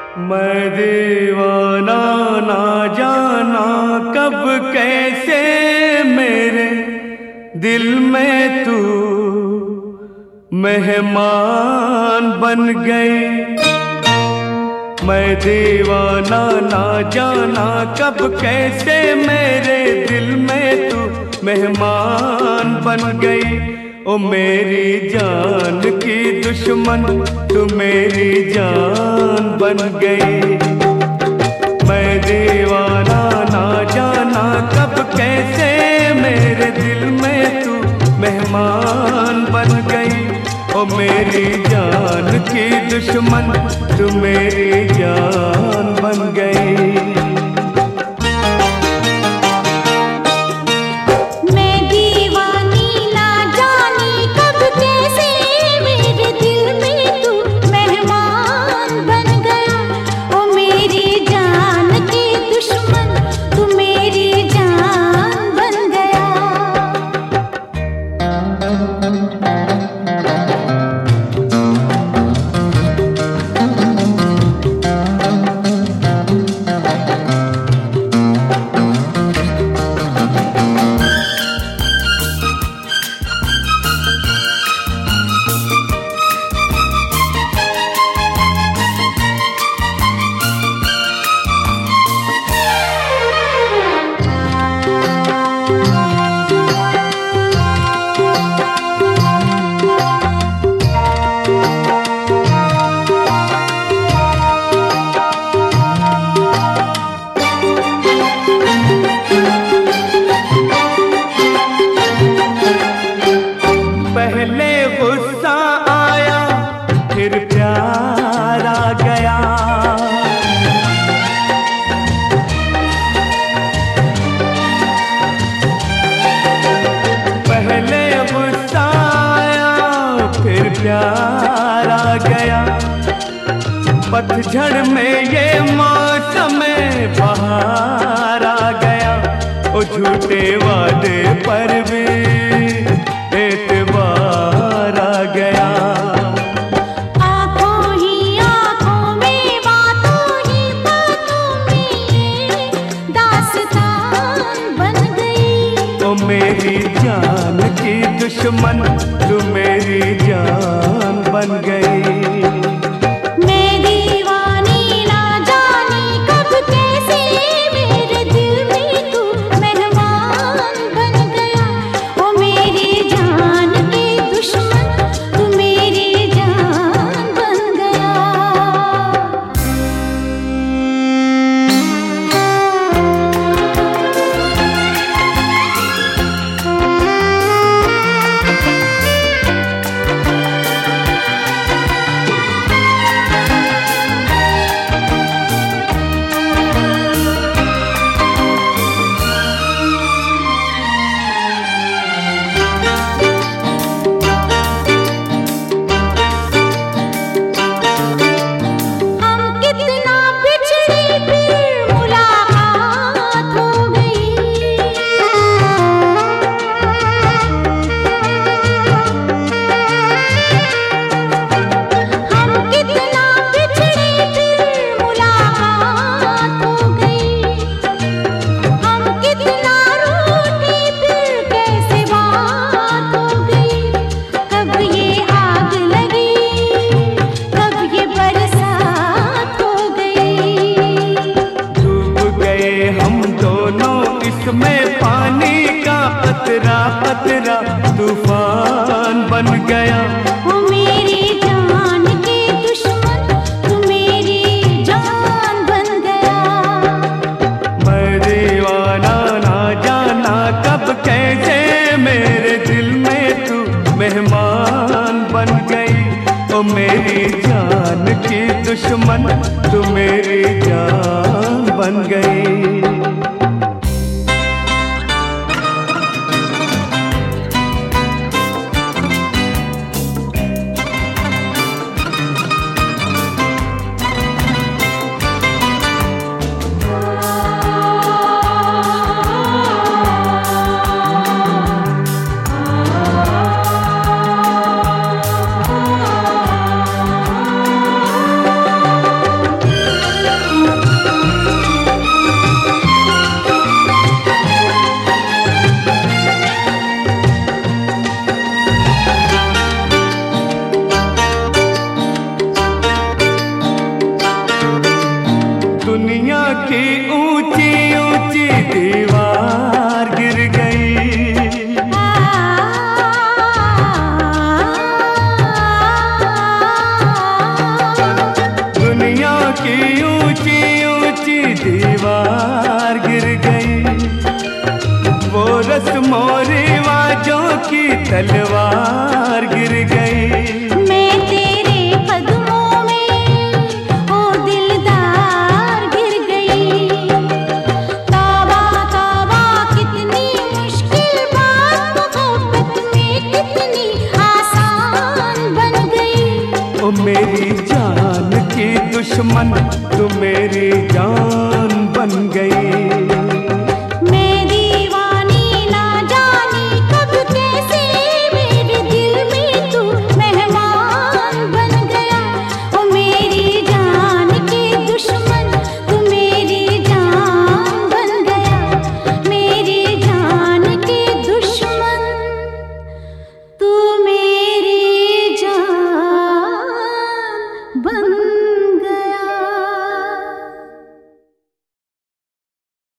मैं दीवाना ना जाना कब कैसे मेरे दिल में तू मेहमान बन गई। मैं दीवाना ना जाना कब कैसे मेरे दिल में तू मेहमान बन गई। ओ मेरी जान की दुश्मन तू मेरी जान बन गई। मैं दीवाना ना जाना कब कैसे मेरे दिल में तू मेहमान बन गई। ओ मेरी जान की दुश्मन तू मेरी जान बन गई। पहले गुस्सा आया फिर प्यार आ गया। पहले गुस्सा आया फिर प्यार आ गया। पतझड़ में ये मौसम बहार आ गया। ओ झूठे वादे पर भी एतबार आ गया। आँखों ही आँखों में बातों ही बातों में दास्तान बन गई। ओ मेरी जान की दुश्मन तू मेरी जान बन गई। इसमें पानी का कतरा कतरा तूफान बन गया। ओ मेरी जान की दुश्मन तू मेरी जान बन गया। मैं दीवाना ना जाना कब कैसे मेरे दिल में तू मेहमान बन गई। ओ मेरी जान की दुश्मन तू मेरी जान बन गई। रस्मों रिवाजों की तलवार गिर गई। मैं तेरे कदमों में ओ दिलदार गिर गई। तौबा तौबा कितनी मुश्किल बात मोहब्बत में कितनी आसान बन गई। ओ मेरी जान की दुश्मन तू मेरी जान बन गई।